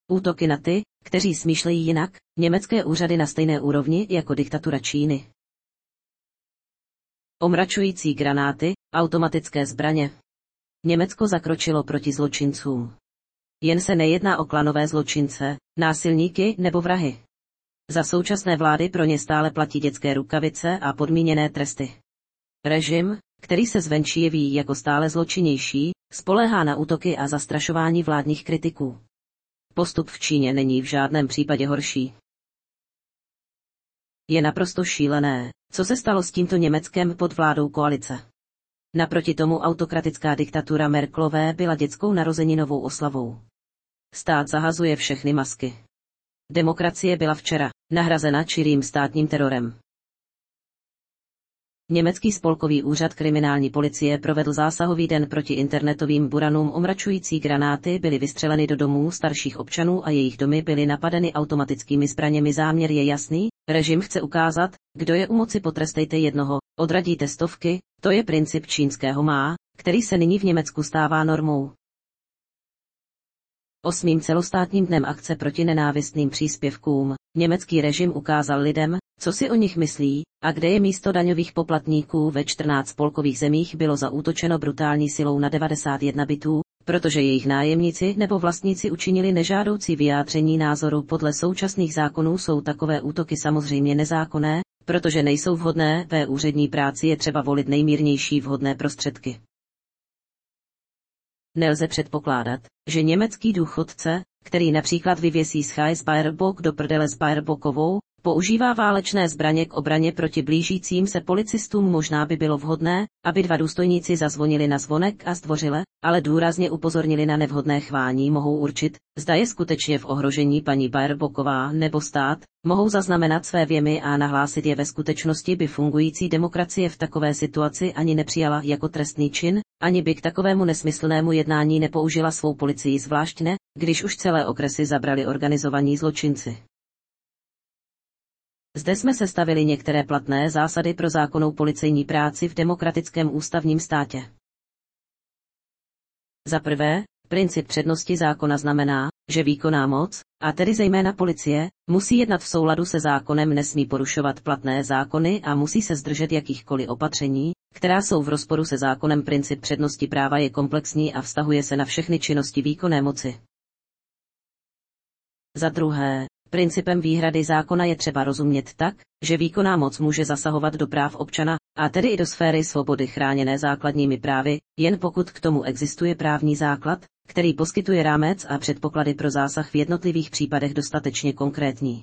Útoky na ty, kteří smýšlejí jinak, německé úřady na stejné úrovni jako diktatura Číny. Omračující granáty, automatické zbraně. Německo zakročilo proti zločincům. Jen se nejedná o klanové zločince, násilníky nebo vrahy. Za současné vlády pro ně stále platí dětské rukavice a podmíněné tresty. Režim, který se zvenčí jeví jako stále zločinnější, spoléhá na útoky a zastrašování vládních kritiků. Postup v Číně není v žádném případě horší. Je naprosto šílené, co se stalo s tímto Německem pod vládou koalice. Naproti tomu autokratická diktatura Merkelové byla dětskou narozeninovou oslavou. Stát zahazuje všechny masky. Demokracie byla včera nahrazena čirým státním terorem. Německý spolkový úřad kriminální policie provedl zásahový den proti internetovým buranům. Omračující granáty byly vystřeleny do domů starších občanů a jejich domy byly napadeny automatickými zbraněmi. Záměr je jasný, režim chce ukázat, kdo je u moci, potrestejte jednoho, odradíte stovky, to je princip čínského má, který se nyní v Německu stává normou. 8. celostátním dnem akce proti nenávistným příspěvkům německý režim ukázal lidem, co si o nich myslí, a kde je místo daňových poplatníků. Ve 14 spolkových zemích bylo zaútočeno brutální silou na 91 bytů, protože jejich nájemníci nebo vlastníci učinili nežádoucí vyjádření názoru. Podle současných zákonů jsou takové útoky samozřejmě nezákonné, protože nejsou vhodné. Ve úřední práci je třeba volit nejmírnější vhodné prostředky. Nelze předpokládat, že německý důchodce, který například vyvěsí Scheißbeierbock do prdele s Baerbockovou, používá válečné zbraně k obraně proti blížícím se policistům. Možná by bylo vhodné, aby dva důstojníci zazvonili na zvonek a zdvořile, ale důrazně upozornili na nevhodné chování. Mohou určit, zda je skutečně v ohrožení paní Baerbocková nebo stát, mohou zaznamenat své věmy a nahlásit je. Ve skutečnosti by fungující demokracie v takové situaci ani nepřijala jako trestný čin, ani by k takovému nesmyslnému jednání nepoužila svou policii, zvlášť ne, když už celé okresy zabrali organizovaní zločinci. Zde jsme sestavili některé platné zásady pro zákonnou policejní práci v demokratickém ústavním státě. Za prvé, princip přednosti zákona znamená, že výkonná moc, a tedy zejména policie, musí jednat v souladu se zákonem, nesmí porušovat platné zákony a musí se zdržet jakýchkoliv opatření, která jsou v rozporu se zákonem. Princip přednosti práva je komplexní a vztahuje se na všechny činnosti výkonné moci. Za druhé, principem výhrady zákona je třeba rozumět tak, že výkonná moc může zasahovat do práv občana, a tedy i do sféry svobody chráněné základními právy, jen pokud k tomu existuje právní základ, který poskytuje rámec a předpoklady pro zásah v jednotlivých případech dostatečně konkrétní.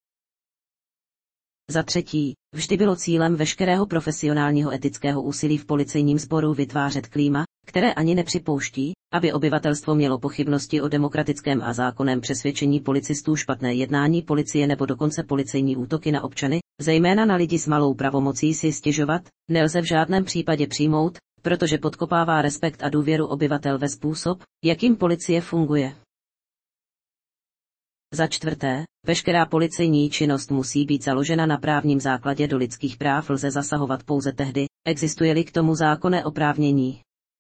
Za třetí, vždy bylo cílem veškerého profesionálního etického úsilí v policejním sboru vytvářet klíma, které ani nepřipouští, aby obyvatelstvo mělo pochybnosti o demokratickém a zákonném přesvědčení policistů. Špatné jednání policie nebo dokonce policejní útoky na občany, zejména na lidi s malou pravomocí, si stěžovat nelze v žádném případě přijmout, protože podkopává respekt a důvěru obyvatel ve způsob, jakým policie funguje. Za čtvrté, veškerá policejní činnost musí být založena na právním základě. Do lidských práv lze zasahovat pouze tehdy, existuje-li k tomu zákonné oprávnění.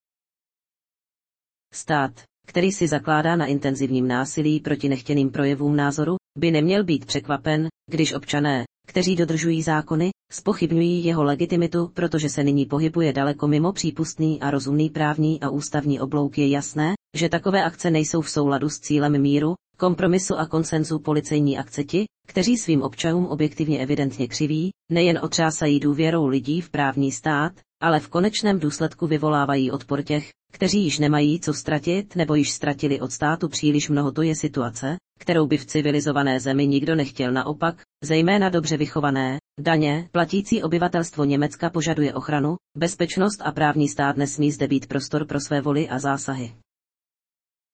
Stát, který si zakládá na intenzivním násilí proti nechtěným projevům názoru, by neměl být překvapen, když občané, kteří dodržují zákony, zpochybňují jeho legitimitu, protože se nyní pohybuje daleko mimo přípustný a rozumný právní a ústavní oblouk. Je jasné, že takové akce nejsou v souladu s cílem míru, kompromisu a konsenzu. Policejní akce ti, kteří svým občanům objektivně evidentně křiví, nejen otřásají důvěrou lidí v právní stát, ale v konečném důsledku vyvolávají odpor těch, kteří již nemají co ztratit nebo již ztratili od státu příliš mnoho. To je situace, kterou by v civilizované zemi nikdo nechtěl. Naopak, zejména dobře vychované, daně platící obyvatelstvo Německa požaduje ochranu, bezpečnost a právní stát. Nesmí zde být prostor pro své voli a zásahy.